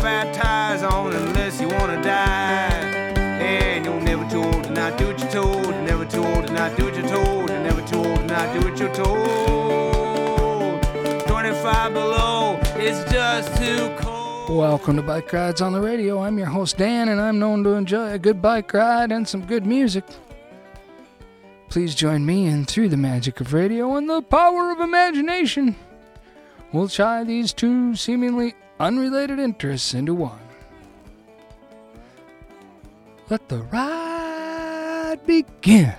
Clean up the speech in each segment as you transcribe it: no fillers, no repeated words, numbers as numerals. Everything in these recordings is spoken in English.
bad tires on unless you wanna die. And you're never too old to not do what you're told. You're never too old to not do what you're told. You're never too old to not do what you're told. 25 below, it's just too cold. Welcome to Bike Rides on the Radio. I'm your host Dan, and I'm known to enjoy a good bike ride and some good music. Please join me in Through the Magic of Radio and the Power of Imagination. We'll tie these two seemingly unrelated interests into one. Let the ride begin.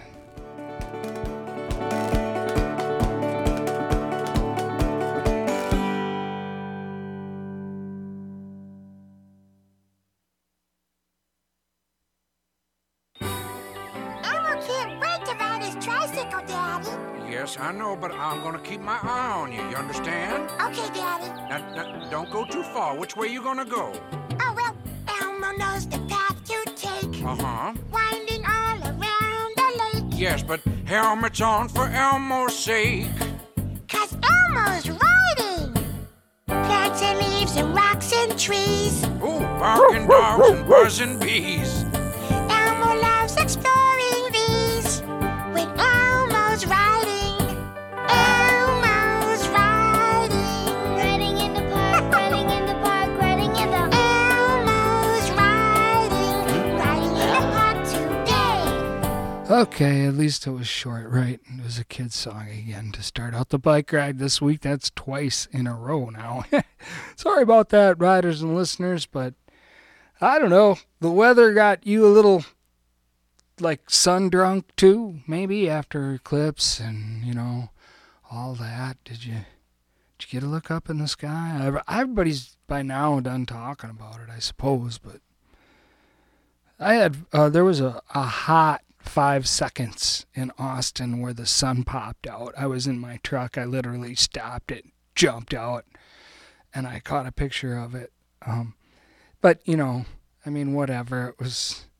Elmo can't wait to ride his tricycle, Daddy. Yes, I know, but I'm gonna keep my eye on you. You understand? Okay, Daddy. Now, don't go too far. Which way you gonna go? Oh, well, Elmo knows the path to take. Uh-huh. Winding all around the lake. Yes, but helmets on for Elmo's sake. 'Cause Elmo's riding. Plants and leaves and rocks and trees. Ooh, barking dogs and buzzing bees. Elmo loves exploring these. When Elmo's riding. Elmo's riding. Riding in the park, riding in the park, riding in the... Elmo's riding. Riding in the park today. Okay, at least it was short, right? It was a kid's song again to start out the bike ride this week. That's twice in a row now. Sorry about that, riders and listeners, but I don't know. The weather got you a little, like, sun-drunk, too, maybe, after eclipse and, you know, all that. Did you get a look up in the sky? Everybody's by now done talking about it, I suppose, but I had, there was a hot 5 seconds in Austin where the sun popped out. I was in my truck. I literally stopped it, jumped out, and I caught a picture of it. But, you know, I mean, whatever. It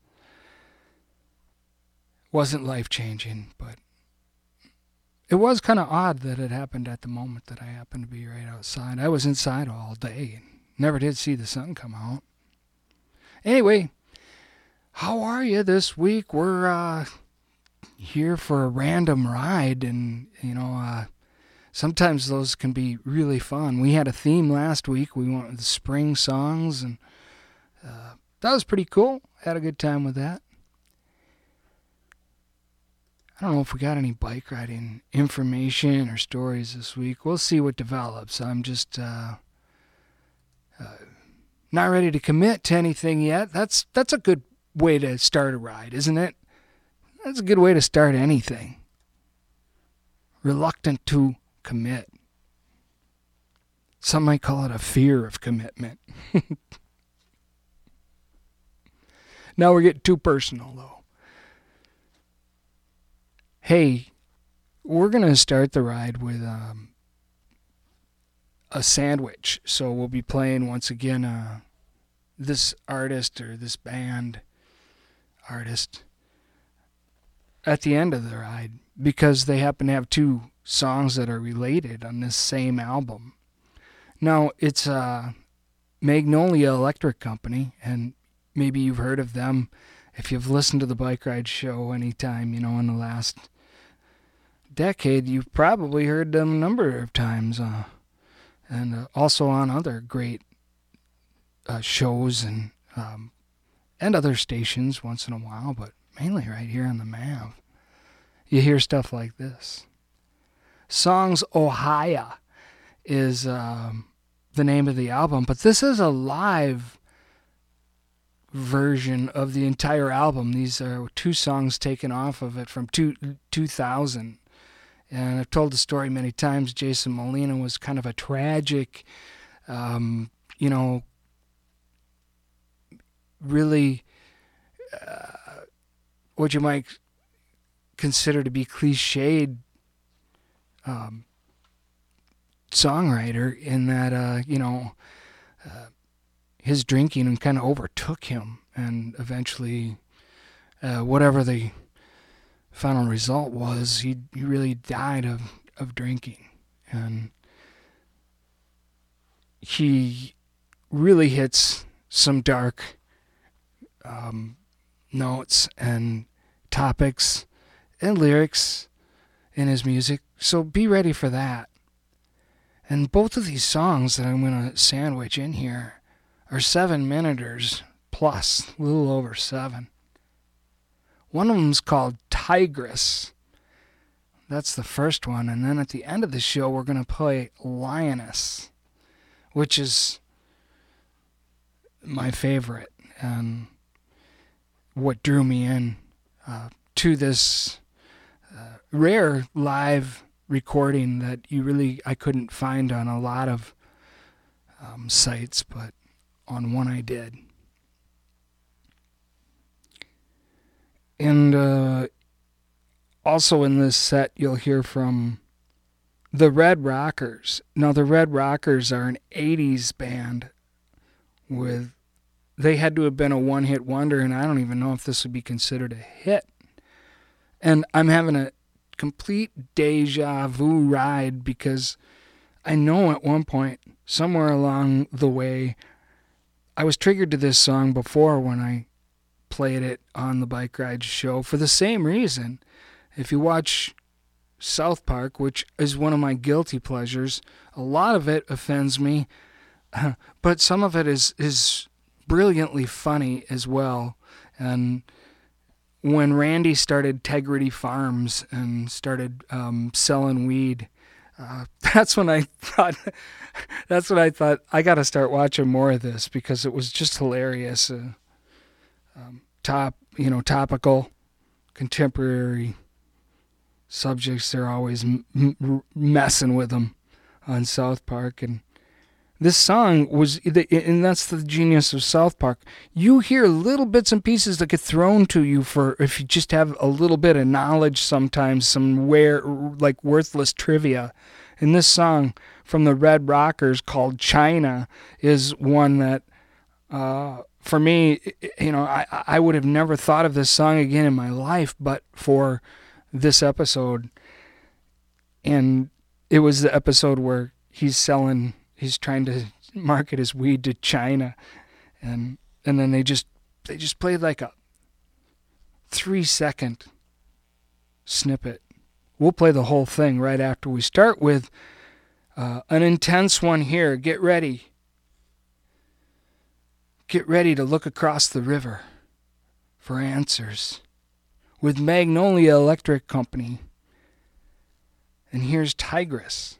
wasn't life-changing, but it was kind of odd that it happened at the moment that I happened to be right outside. I was inside all day and never did see the sun come out. Anyway, how are you this week? We're here for a random ride, and, you know, sometimes those can be really fun. We had a theme last week. We went with the spring songs, and that was pretty cool. Had a good time with that. I don't know if we got any bike riding information or stories this week. We'll see what develops. I'm just not ready to commit to anything yet. That's a good way to start a ride, isn't it? That's a good way to start anything. Reluctant to commit. Some might call it a fear of commitment. Now we're getting too personal, though. Hey, we're going to start the ride with a sandwich. So we'll be playing once again this artist or this band artist at the end of the ride, because they happen to have two songs that are related on this same album. Now, it's Magnolia Electric Company, and maybe you've heard of them if you've listened to the Bike Ride Show anytime, you know, in the last decade. You've probably heard them a number of times, and also on other great shows and other stations once in a while, but mainly right here on the MAV. You hear stuff like this. Songs Ohio is the name of the album, but this is a live version of the entire album. These are two songs taken off of it from 2000. And I've told the story many times. Jason Molina was kind of a tragic, you know, really what you might consider to be cliched songwriter, in that, you know, his drinking kind of overtook him, and eventually, whatever the final result was, he really died of drinking. And he really hits some dark notes and topics and lyrics in his music. So be ready for that. And both of these songs that I'm going to sandwich in here are 7-minuters plus, a little over 7. One of them's called Tigress. That's the first one. And then at the end of the show, we're going to play Lioness, which is my favorite and what drew me in to this rare live recording that I couldn't find on a lot of sites, but on one I did. And also in this set, you'll hear from the Red Rockers. Now, the Red Rockers are an 80s band they had to have been a one-hit wonder, and I don't even know if this would be considered a hit. And I'm having a complete deja vu ride because I know at one point, somewhere along the way, I was triggered to this song before when I played it on the Bike Ride show for the same reason. If you watch South Park, which is one of my guilty pleasures, a lot of it offends me, but some of it is brilliantly funny as well. And when Randy started Tegrity Farms and started selling weed, that's when I thought I got to start watching more of this because it was just hilarious. Topical, contemporary subjects. They're always messing with them on South Park. And this song and that's the genius of South Park. You hear little bits and pieces that get thrown to you for if you just have a little bit of knowledge sometimes, some worthless trivia. And this song from the Red Rockers called China is one that, for me, I would have never thought of this song again in my life, but for this episode. And it was the episode where he's trying to market his weed to China. And then they just played like a 3-second snippet. We'll play the whole thing right after we start with an intense one here. Get ready. Get ready to look across the river for answers with Magnolia Electric Company. And here's Tigress.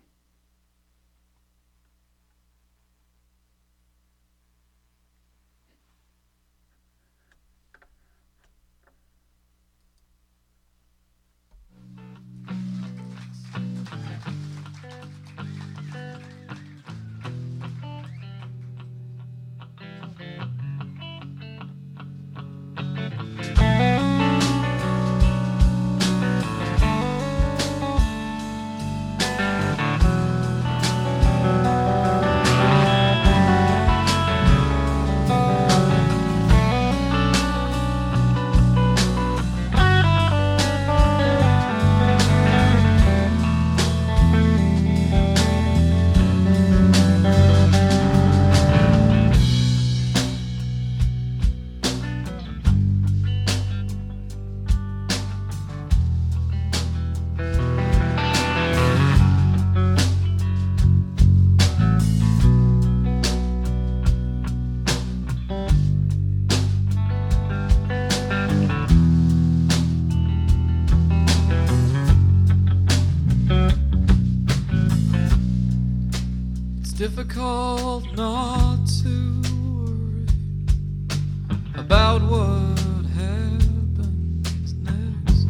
Difficult not to worry about what happens next.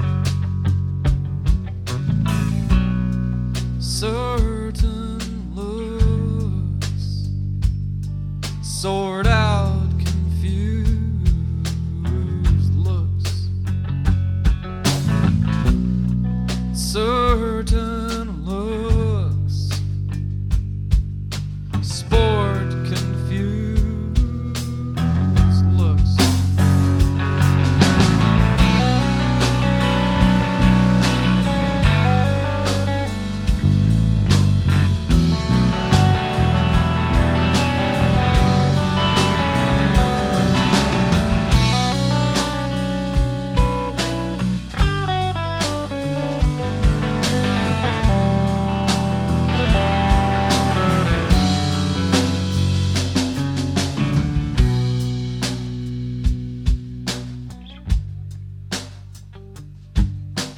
Certain looks sort out confused looks. Certain looks sport confused looks.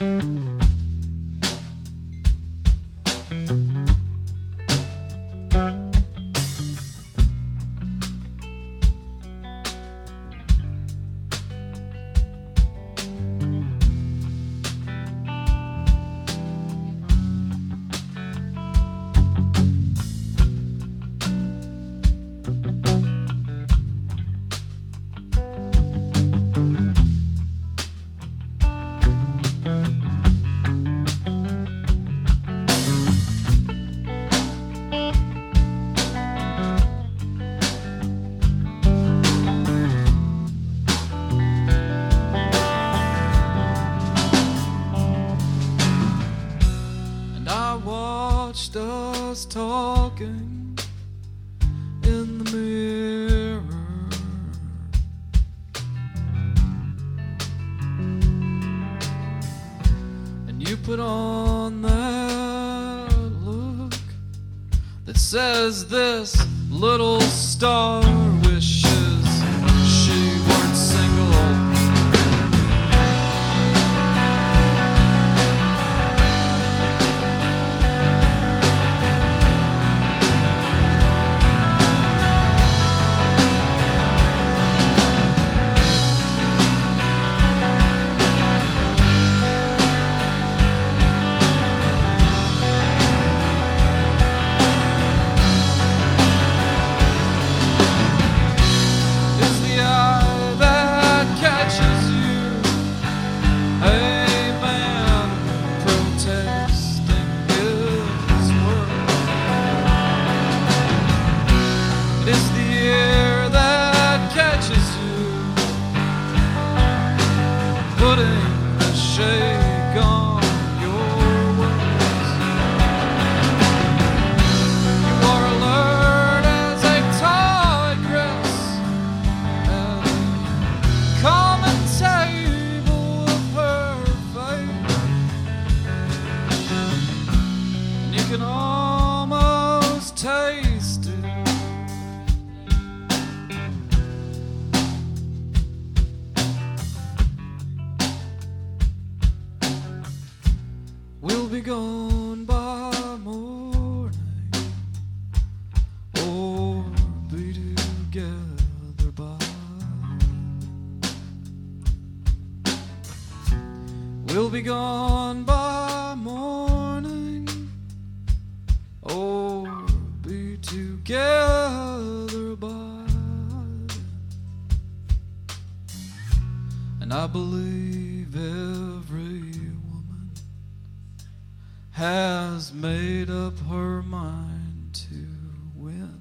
And I watched us talking in the mirror. And you put on that look that says this little star wishes she weren't single. It's the eye that catches you, a man protesting his word. It is the ear that catches you, putting the shake on your words. You are alert as a tigress at a common table of her fate, and you can almost taste it. We'll be gone by morning, or be together by. We'll be gone by morning, or be together by. And I believe every woman has made up her mind to win.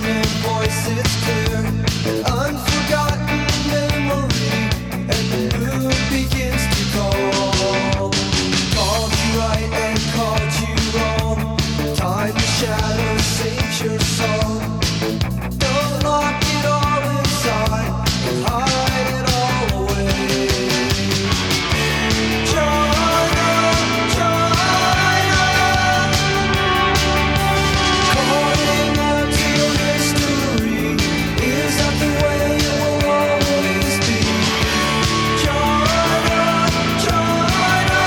longing voice, it's clear, an unforgotten memory, and the mood begins to call. Called you right and called you wrong. Time to shadow saves your soul. Don't lock it all inside and hide it all away. China, China, calling out to your history. Is that the way it will always be? China, China.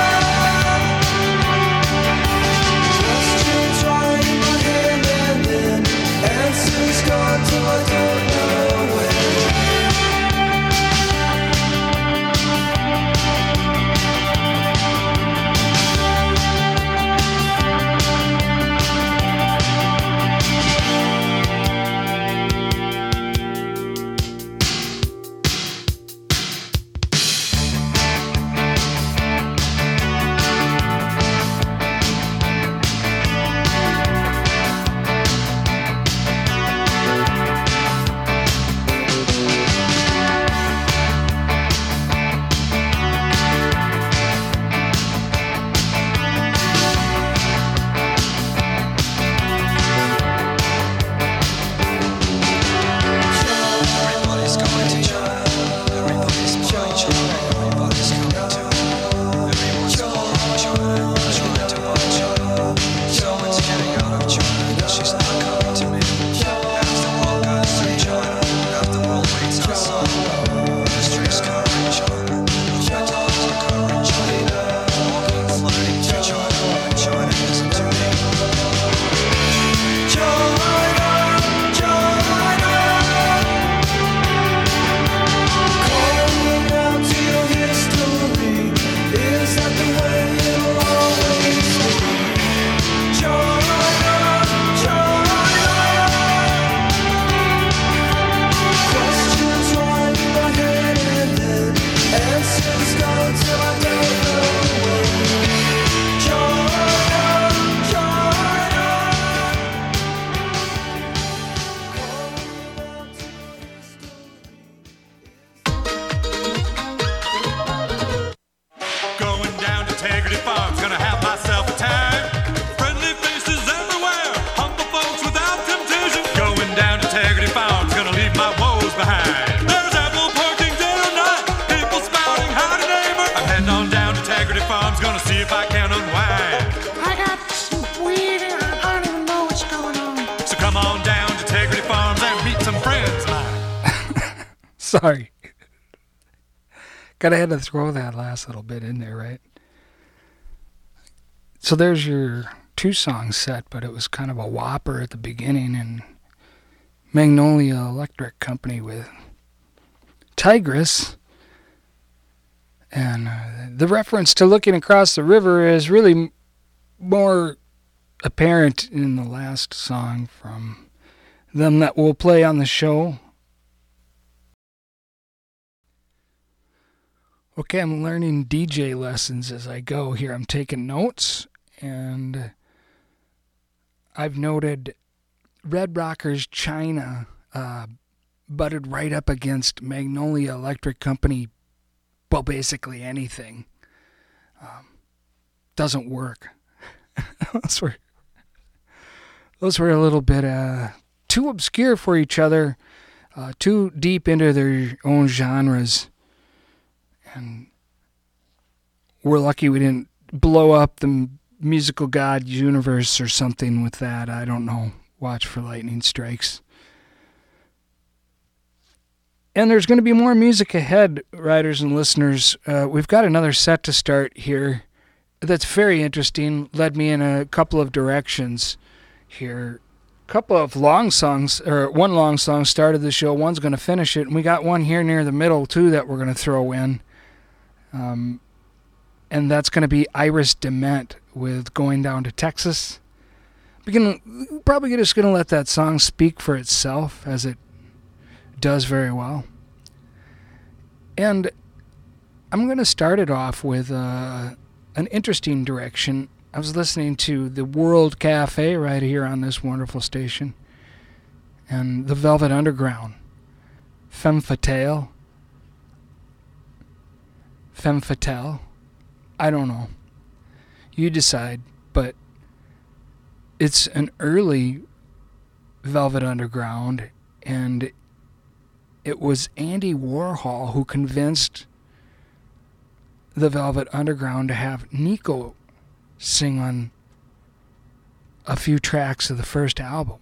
Questions right in my head and then answers gone till I don't know when. Everybody's going to China. Everybody's buying China. Everybody's coming to it. Everyone's buying China. Trying to buy China. Someone's getting out of China, but she's not coming to me. As the world goes through China, as the world waits outside. The streets covering China. My dogs are covering China. Walking, floating to China, but China isn't to me. China, China, calling out to your history. Is that the way it'll always be? China, China. Questions right in my head and then answers gone till I don't know when. China, China. Going down to Integrity Farms, gonna have myself a time. Friendly faces everywhere, humble folks without temptation. Going down to Integrity Farms, gonna leave my woes behind. There's ample parking day or night, people spouting howdy neighbor. I'm heading on down to Integrity Farms, gonna see if I can unwind. I got some weed and I don't even know what's going on. So come on down to Integrity Farms and meet some friends of mine. Sorry. Gotta had to throw that last little bit in there, right? So there's your 2-song set, but it was kind of a whopper at the beginning, and Magnolia Electric Company with Tigress. And the reference to looking across the river is really more apparent in the last song from them that we'll play on the show. Okay, I'm learning DJ lessons as I go here. I'm taking notes, and I've noted Red Rockers China butted right up against Magnolia Electric Company. Well, basically anything. Doesn't work. Those were a little bit too obscure for each other, too deep into their own genres. And we're lucky we didn't blow up the musical god universe or something with that. I don't know. Watch for lightning strikes. And there's going to be more music ahead, riders and listeners. We've got another set to start here that's very interesting. Led me in a couple of directions here. A couple of long songs, or one long song started the show. One's going to finish it. And we got one here near the middle, too, that we're going to throw in. And that's going to be Iris Dement with Going Down to Texas. We're probably just going to let that song speak for itself, as it does very well. And I'm going to start it off with an interesting direction. I was listening to the World Cafe right here on this wonderful station. and the Velvet Underground. Femme Fatale. Femme Fatale. I don't know. You decide, but it's an early Velvet Underground, and it was Andy Warhol who convinced the Velvet Underground to have Nico sing on a few tracks of the first album.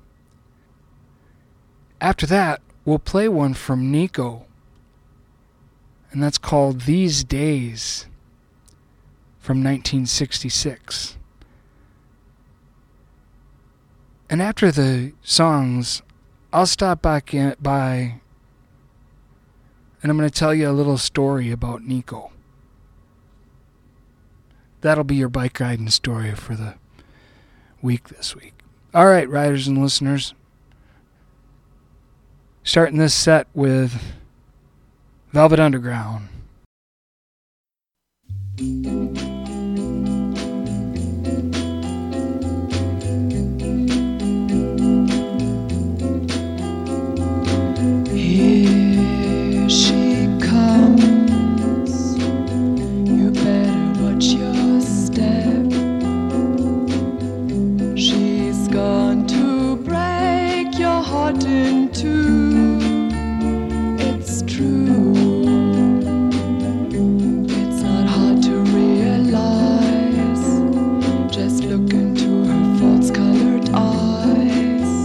After that, we'll play one from Nico, and that's called These Days from 1966. And after the songs, I'll stop back by and I'm going to tell you a little story about Nico. That'll be your bike riding story for the week this week. All right, riders and listeners. Starting this set with Velvet Underground. Here she comes. You better watch your step. She's gone to break your heart in two. It's true. It's not hard to realize. Just look into her false-colored eyes.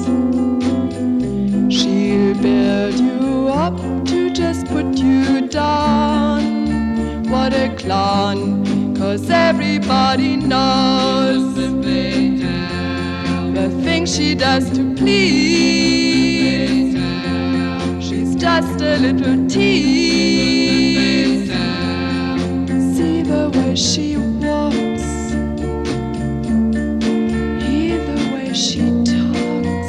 She'll build you up to just put you down. What a clown, 'cause everybody knows the things she does to please. She's just a little tease. See the way she walks, hear the way she talks.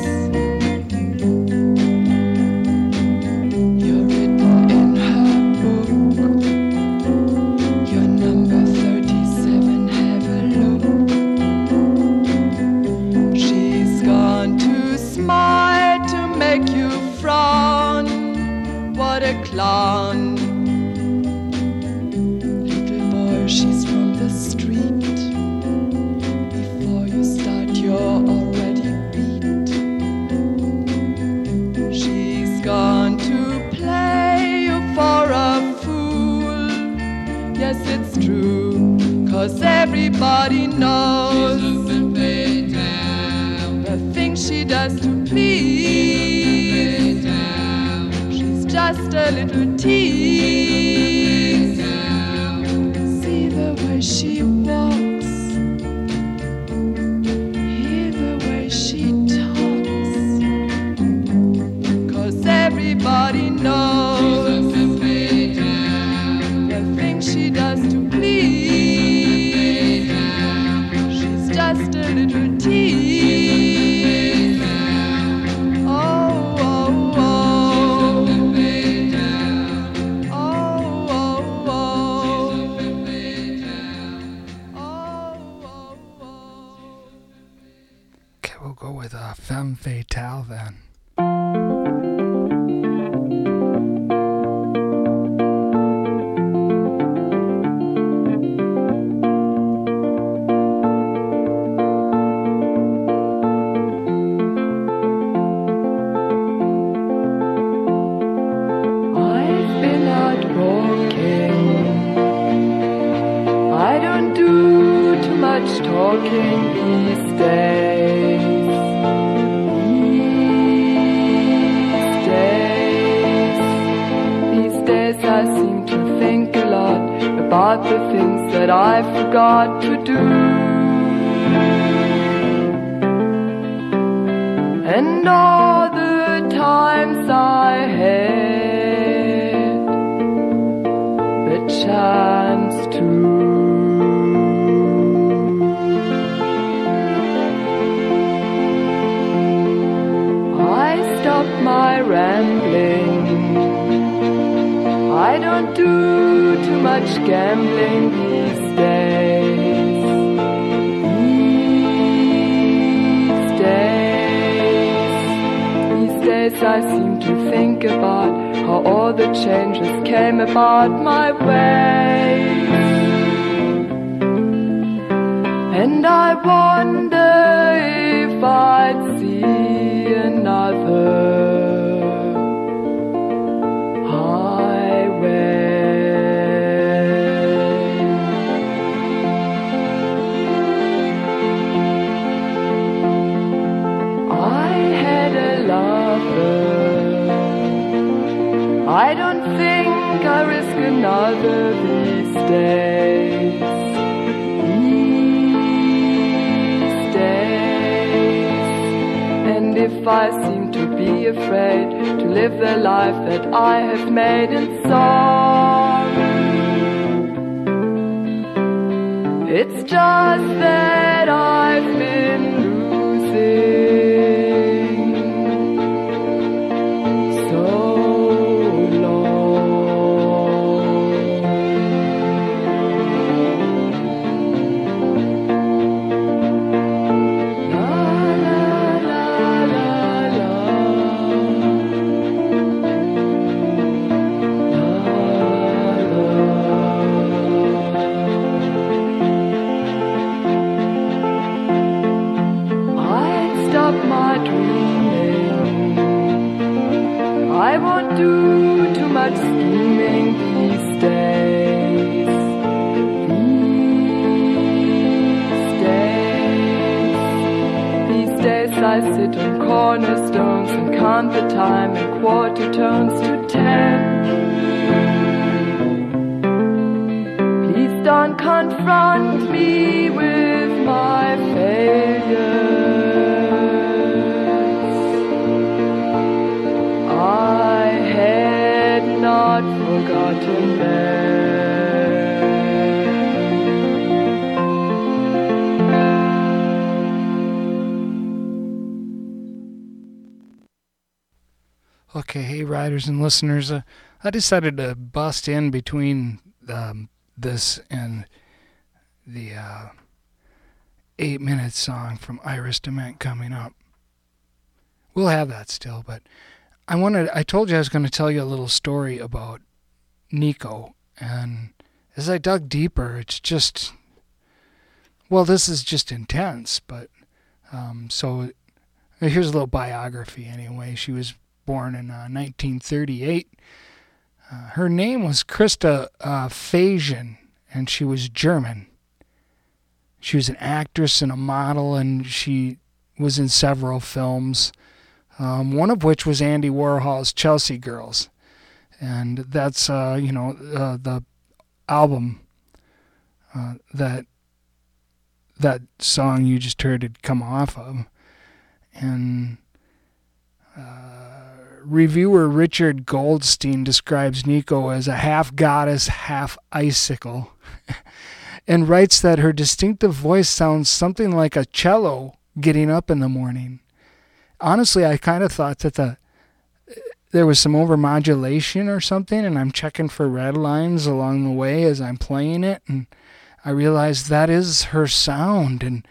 You're written in her book. You're number 37, have a look. She's gone to smile to make you frown. What a clown. Little boy, she's from the street. Before you start, you're already beat. She's gone to play you for a fool. Yes, it's true, 'cause everybody knows the things she does to please. She's just a little tease. See the way she walks, hear the way she talks. 'Cause everybody knows the things she does to please. She's just a little tease. Oh, oh, oh. Oh, oh, oh. Oh, oh, oh. Okay, we'll go with Femme Fatale then. I've been out walking. I don't do too much talking these days. These days I seem to think a lot about the things that I forgot to do. And all the times I had the chance to. I stopped my rambling. I don't do too much gambling these days. days I seem to think about how all the changes came about my way. And I wonder if I'd see another I don't think I risk another these days. These days. And if I seem to be afraid to live the life that I have made in song, it's just that I've been losing. I won't do too much scheming these days. These days I sit on cornerstones and count the time in quarter tones to 10. Please don't confront me with my failures. I had not forgotten them. Okay, hey riders and listeners, I decided to bust in between this and the 8-minute song from Iris DeMent coming up. We'll have that still, but I told you I was going to tell you a little story about Nico, and as I dug deeper, it's just, well, this is just intense, but so here's a little biography anyway. She was born in 1938. Her name was Christa Fajan, and she was German. She was an actress and a model, and she was in several films. One of which was Andy Warhol's Chelsea Girls, and that's the album that song you just heard had come off of. And reviewer Richard Goldstein describes Nico as a half goddess, half icicle, and writes that her distinctive voice sounds something like a cello getting up in the morning. Honestly, I kind of thought that there was some overmodulation or something, and I'm checking for red lines along the way as I'm playing it, and I realized that is her sound, and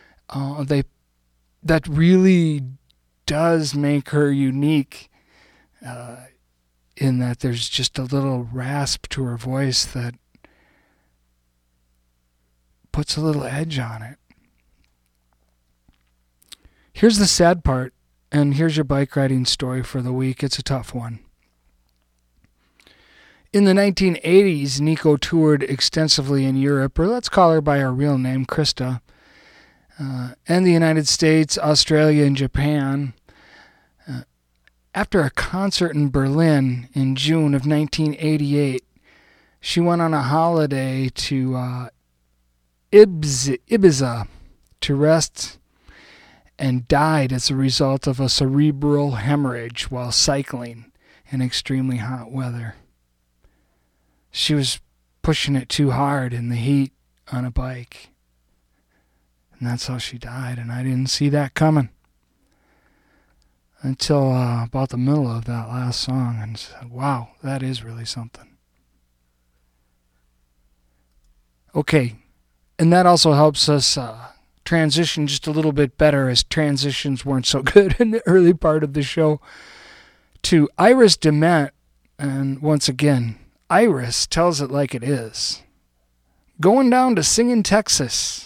that really does make her unique in that there's just a little rasp to her voice that puts a little edge on it. Here's the sad part, and here's your bike riding story for the week. It's a tough one. In the 1980s, Nico toured extensively in Europe, or let's call her by her real name, Christa, and the United States, Australia, and Japan. After a concert in Berlin in June of 1988, she went on a holiday to Ibiza to rest and died as a result of a cerebral hemorrhage while cycling in extremely hot weather. She was pushing it too hard in the heat on a bike. And that's how she died, and I didn't see that coming until about the middle of that last song, and said, wow, that is really something. Okay, and that also helps us transition just a little bit better, as transitions weren't so good in the early part of the show. to Iris DeMent, and once again, Iris tells it like it is. Going down to Singing Texas,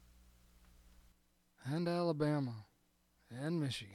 and Alabama, and Michigan.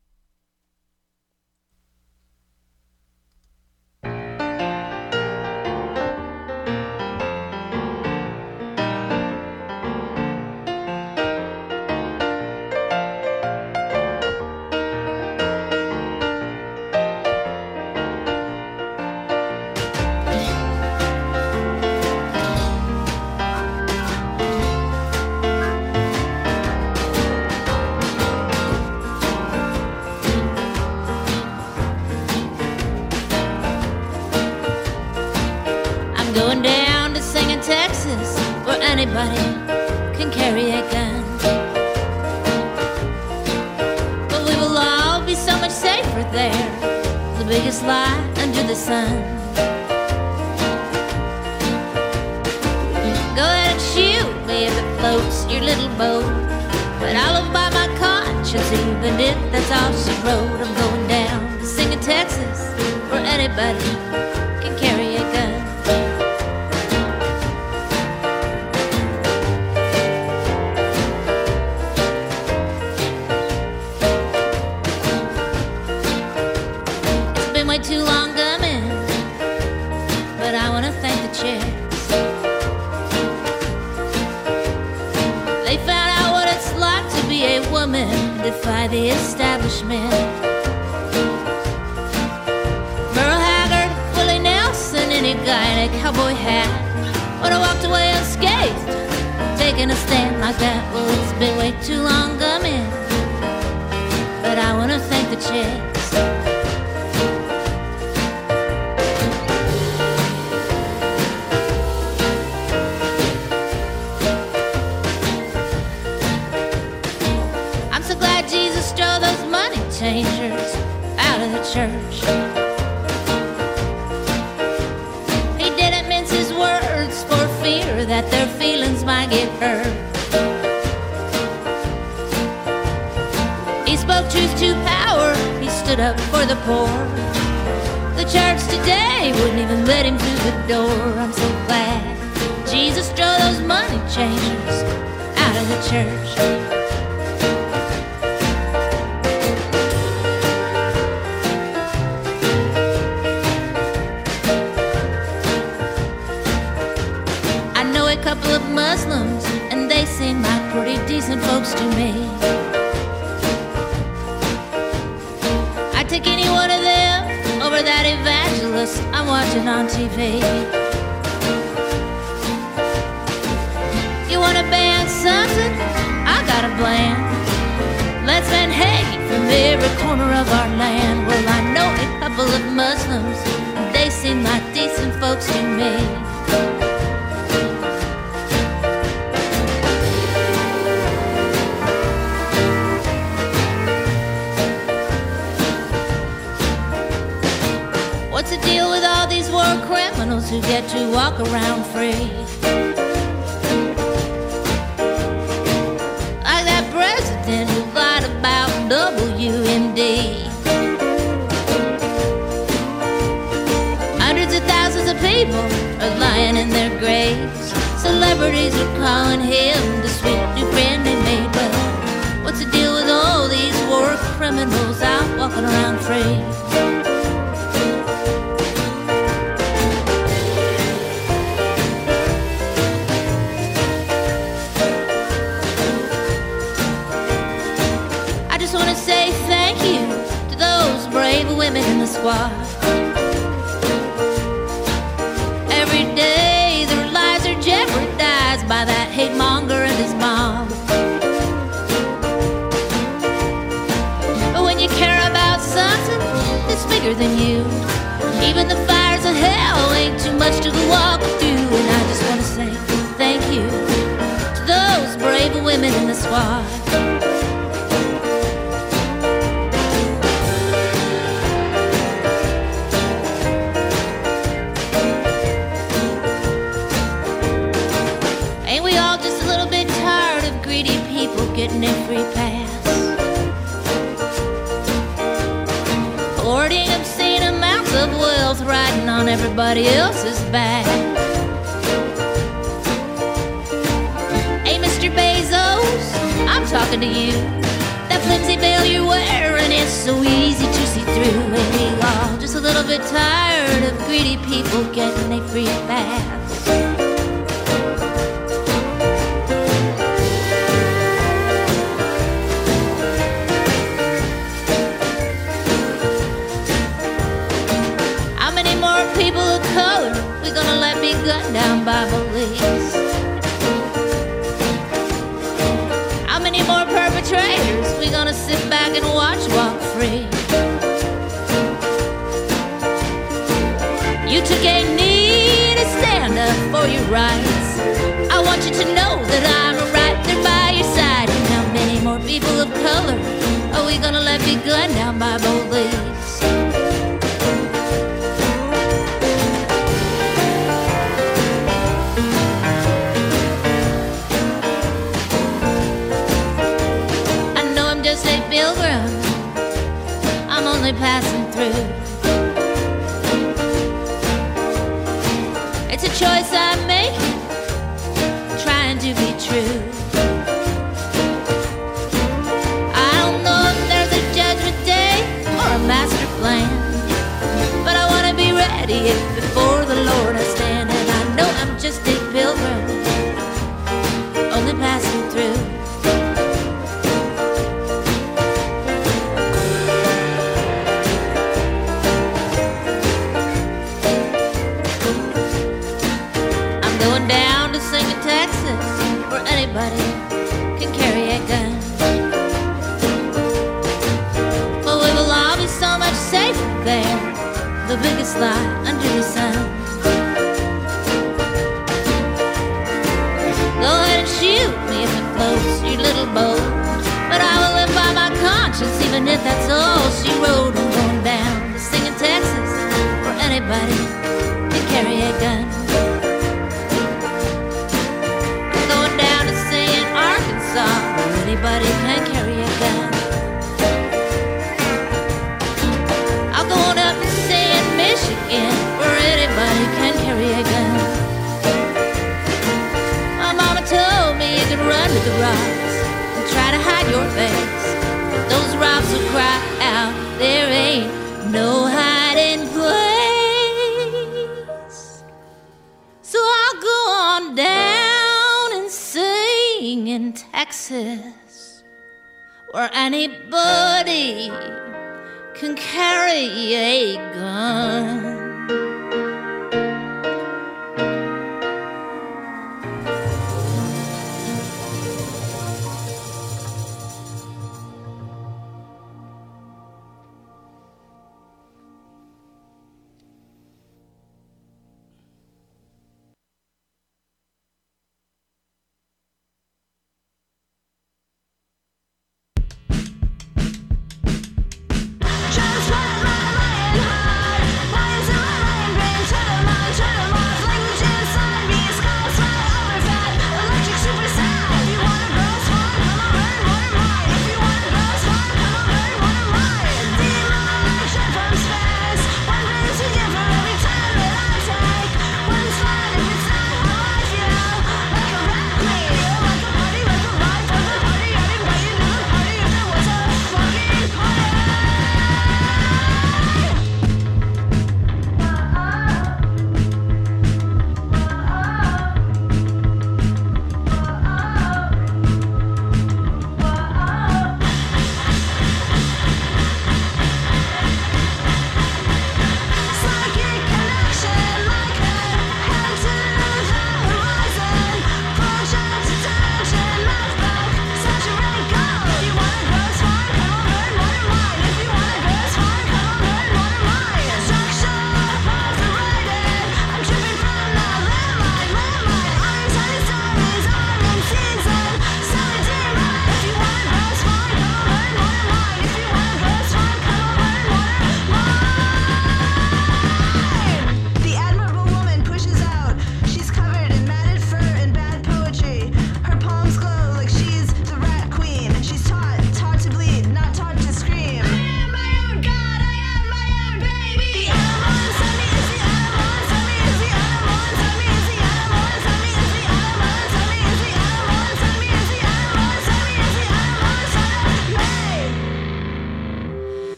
Going down to Singing Texas, where anybody can carry a gun. But we will all be so much safer there, the biggest lie under the sun. Go ahead and shoot me if it floats your little boat, but I'll live by my conscience even if that's all she wrote. I'm going down to Singing Texas, where anybody can carry a gun. Way too long coming, but I want to thank the chairs. They found out what it's like to be a woman, defy the establishment. Merle Haggard, Willie Nelson, any guy in a cowboy hat would have walked away unscathed, taking a stand like that. Well, it's been way too long coming, but I want to thank the chairs. Changers out of the church. He didn't mince his words for fear that their feelings might get hurt. He spoke truth to power, he stood up for the poor. The church today wouldn't even let him through the door. I'm so glad Jesus drove those money changers out of the church. Couple of Muslims, and they seem like pretty decent folks to me. I'd take any one of them over that evangelist I'm watching on TV. You wanna ban something? I got a plan. Let's ban hate from every corner of our land. Well, I know a couple of Muslims, and they seem like decent folks to me. What's the deal with all these war criminals who get to walk around free? Like that president who lied about WMD. Hundreds of thousands of people are lying in their graves. Celebrities are calling him the sweet new friend they made. But what's the deal with all these war criminals out walking around free? Women in the squad. Every day their lives are jeopardized by that hate monger and his mob. But when you care about something that's bigger than you, even the fires of hell ain't too much to walk through. And I just want to say thank you to those brave women in the squad. Getting a free pass, hoarding up on everybody else's back. Hey, Mr. Bezos, I'm talking to you. That flimsy veil you're wearing is so easy to see through. And we all just a little bit tired of greedy people getting a free pass. How many more people of color we gonna let be gunned down by police? How many more perpetrators we gonna sit back and watch walk free? You took a knee to stand up for your rights. I want you to know that I'm right there by your side. And how many more people of color are we gonna let be gunned down by police? I know I'm just a pilgrim, I'm only passing through. It's a choice I'm making, trying to be true. I don't know if there's a judgment day or a master plan, but I want to be ready if before the Lord I stand. And I know I'm just a pilgrim, only passing through. Going down to sing in Texas, where anybody can carry a gun. But we will all be so much safer there, the biggest lie under the sun. Go ahead and shoot me if it floats your little boat, but I will live by my conscience, even if that's all she wrote. I'm going down to sing in Texas, where anybody can carry a gun. Where anybody can carry a gun. I'll go on up to say in Michigan, where anybody can carry a gun. My mama told me you could run to the rocks and try to hide your face, but those rocks will cry out, there ain't no hiding place. So I'll go on down and sing in Texas, where anybody can carry a gun. Just let my rain hide. Why is it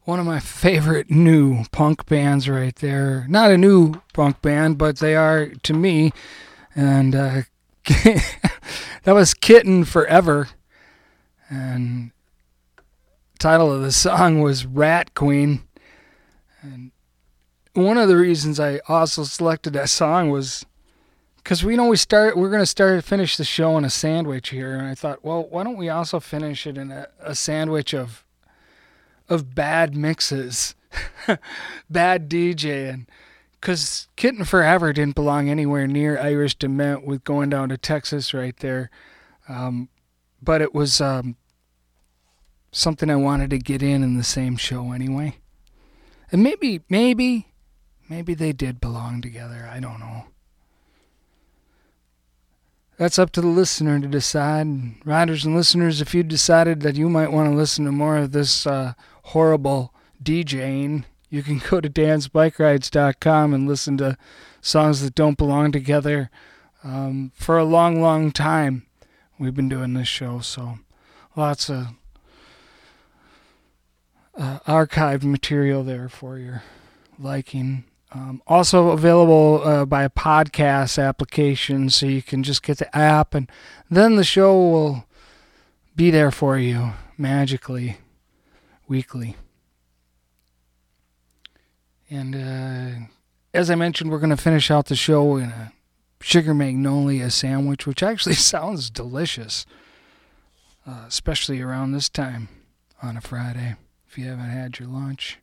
one of my favorite new punk bands right there. Not a new punk band, but they are to me. And that was Kitten Forever. And the title of the song was Rat Queen. And one of the reasons I also selected that song was because we're going to finish the show in a sandwich here. And I thought, well, why don't we also finish it in a sandwich of bad mixes, bad DJing, because Kitten Forever didn't belong anywhere near Irish Dement with Going Down to Texas right there. But it was something I wanted to get in the same show anyway. And maybe they did belong together. I don't know. That's up to the listener to decide. Riders and listeners, if you decided that you might want to listen to more of this horrible DJing, you can go to dansbikerides.com and listen to songs that don't belong together. For a long, long time, we've been doing this show, so lots of archived material there for your liking. Also available by a podcast application, so you can just get the app, and then the show will be there for you magically, weekly. And as I mentioned, we're going to finish out the show in a Sugar Magnolia sandwich, which actually sounds delicious, especially around this time on a Friday, if you haven't had your lunch.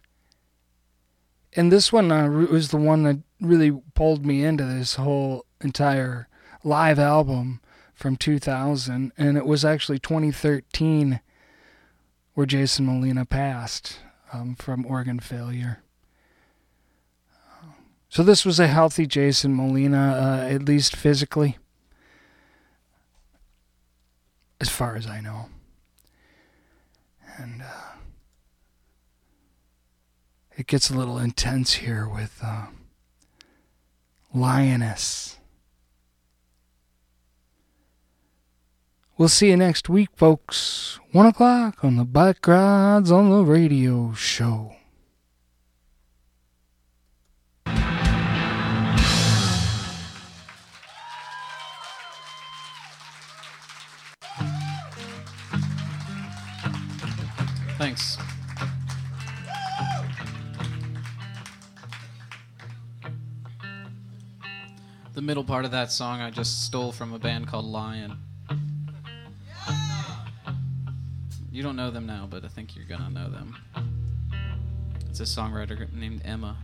And this one was the one that really pulled me into this whole entire live album from 2000. And it was actually 2013 where Jason Molina passed from organ failure. So this was a healthy Jason Molina, at least physically, as far as I know. And it gets a little intense here with Lioness. We'll see you next week, folks. 1 o'clock on the Bike Rides on the Radio show. Thanks. The middle part of that song I just stole from a band called Lion. You don't know them now, but I think you're gonna know them. It's a songwriter named Emma.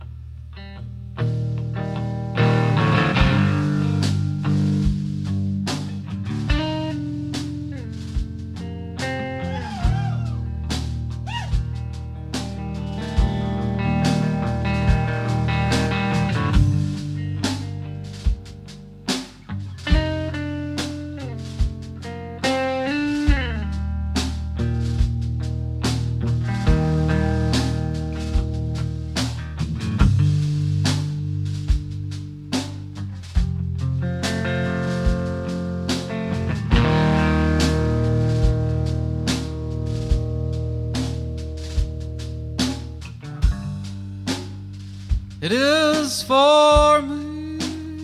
It is for me.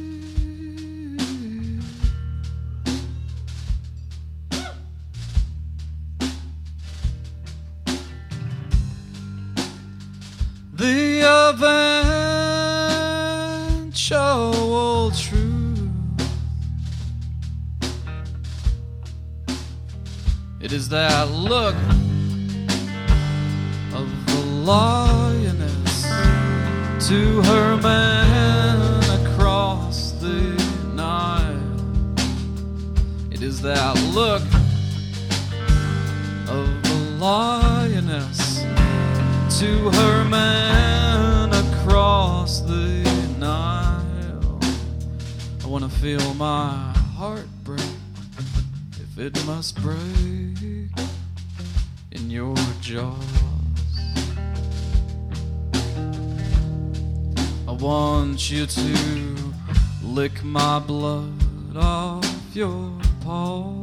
The eventual truth. It is that look of the lioness to her man across the Nile. It is that look of the lioness to her man across the Nile. I want to feel my heart break if it must break in your jaws. I want you to lick my blood off your paws.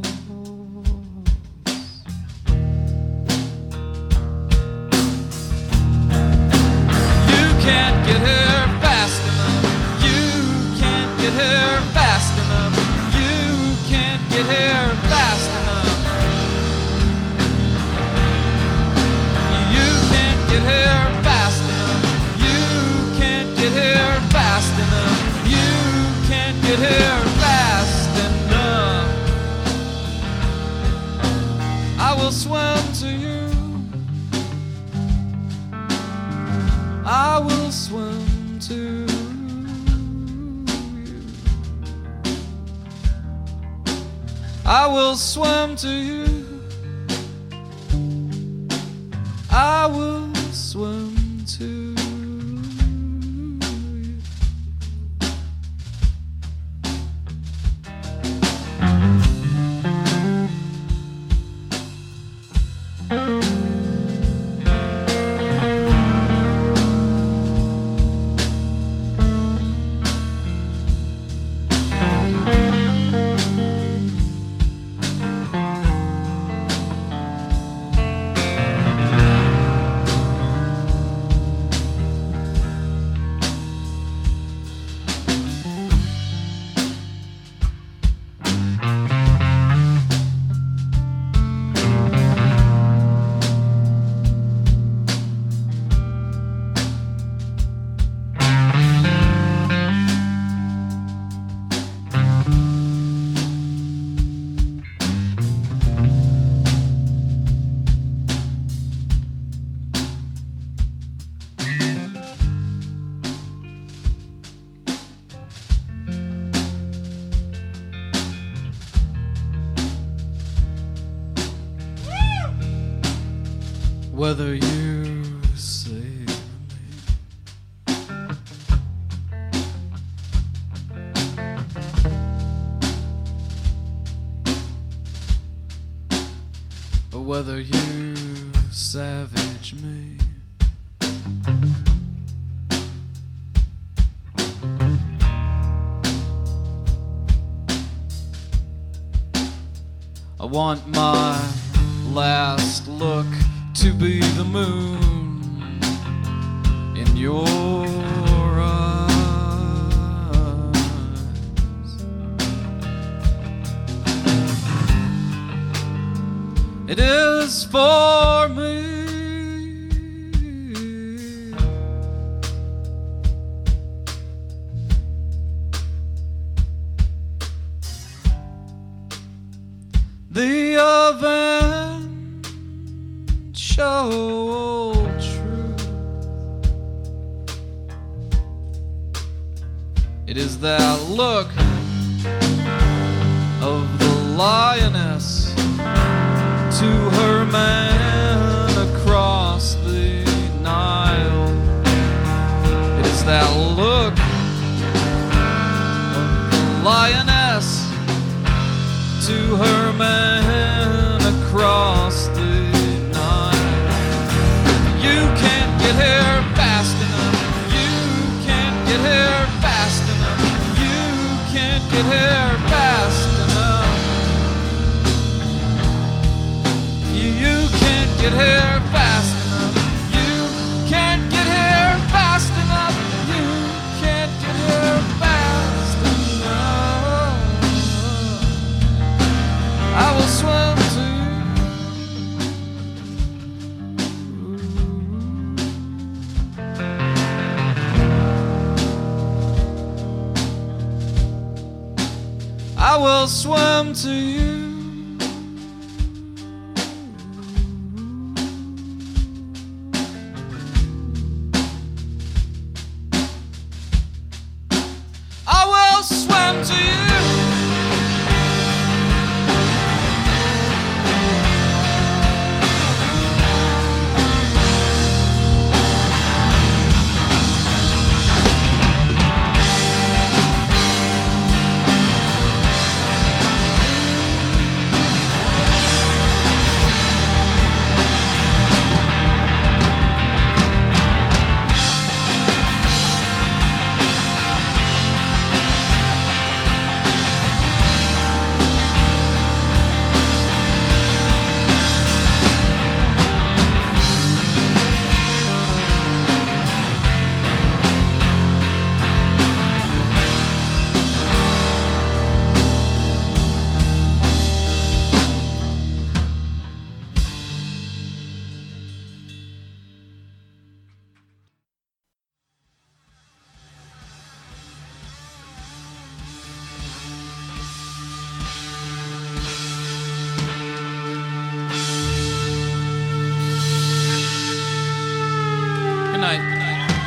I will swim to you. I will swim to you. I will swim to you. Whether you save me, or whether you savage me, I want my last look to be the moon in your eyes. It is for me. The eventual truth. It is that look of the lioness to her man across the Nile. It is that look of the lioness to her man across the Nile. You can't get here fast enough. You can't get here fast enough. You can't get here fast enough. You can't get here fast enough. You can't get here fast enough. You can't get here fast enough. I will swim to you. I will swim to you. I will swim to you. Good night.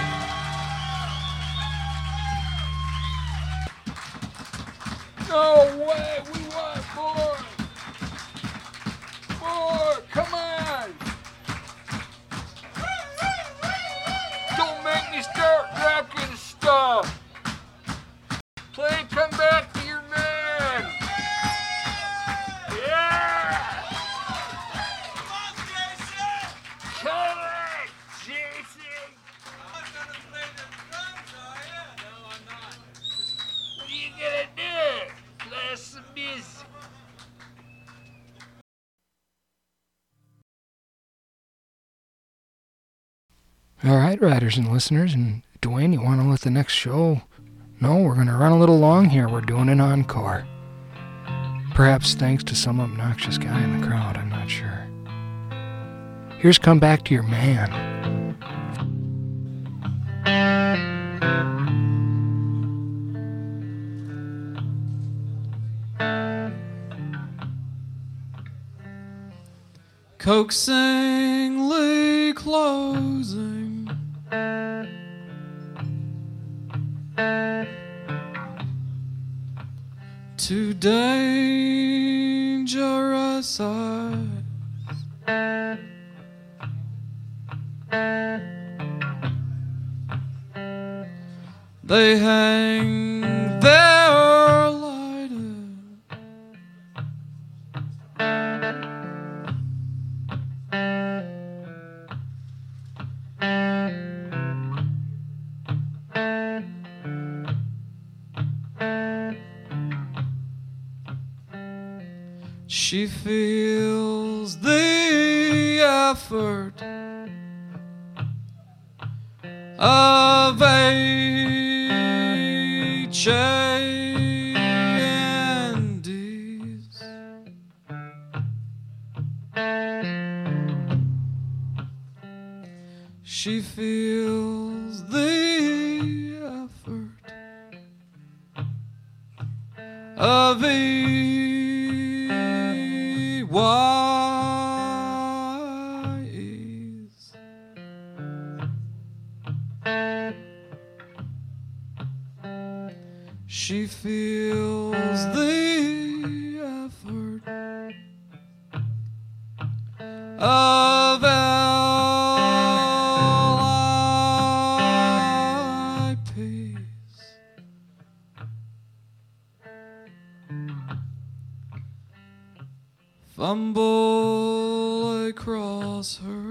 All right, riders and listeners, and Dwayne, you want to let the next show? No, we're going to run a little long here. We're doing an encore. Perhaps thanks to some obnoxious guy in the crowd, I'm not sure. Here's Come Back to Your Man. Coaxingly closing to dangerous eyes. They hang there lighted She feels the effort of H.A.N.D.'s. She feels the effort of E.Y.'s. She feels the effort of L.I.P's. Fumble across her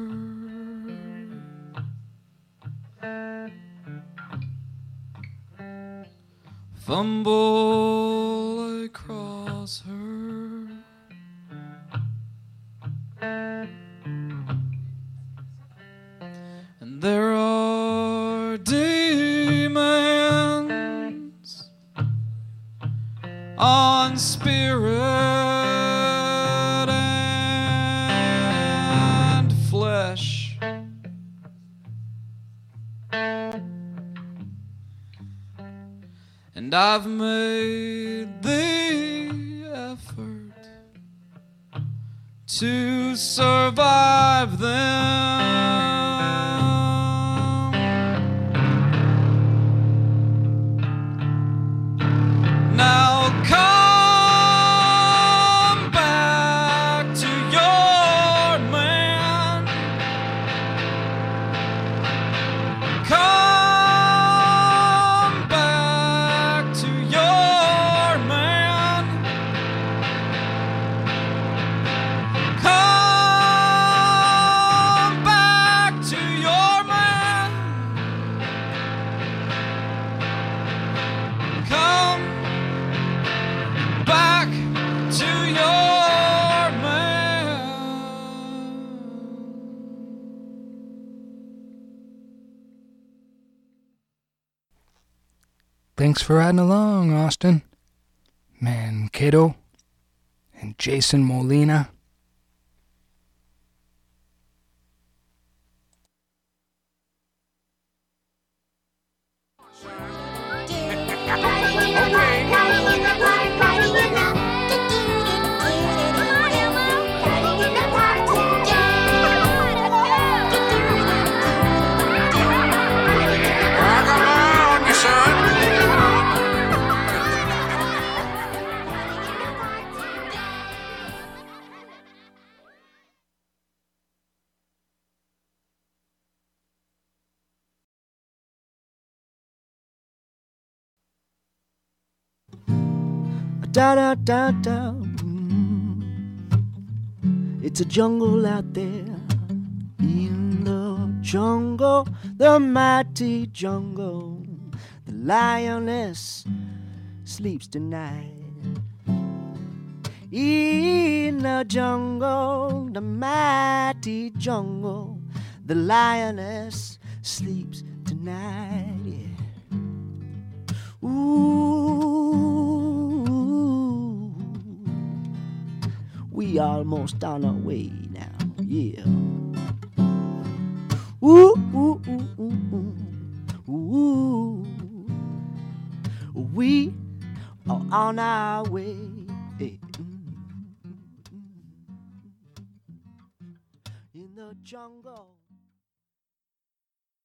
fumble across her and there are demands on spirit and flesh. And I've made the effort to survive them. Now come back to your man. Come back to your man. Come back to your man. Come back to your man. Thanks for riding along, Austin. Mankato and Jason Molina. I got my eye on you, son. Da da da da. It's a jungle out there. In the jungle, the mighty jungle, the lioness sleeps tonight. In the jungle, the mighty jungle, the lioness sleeps tonight. Yeah. Ooh, we almost on our way now. Yeah. Ooh, ooh, ooh, ooh, ooh, ooh. We are on our way. Hey. In the jungle.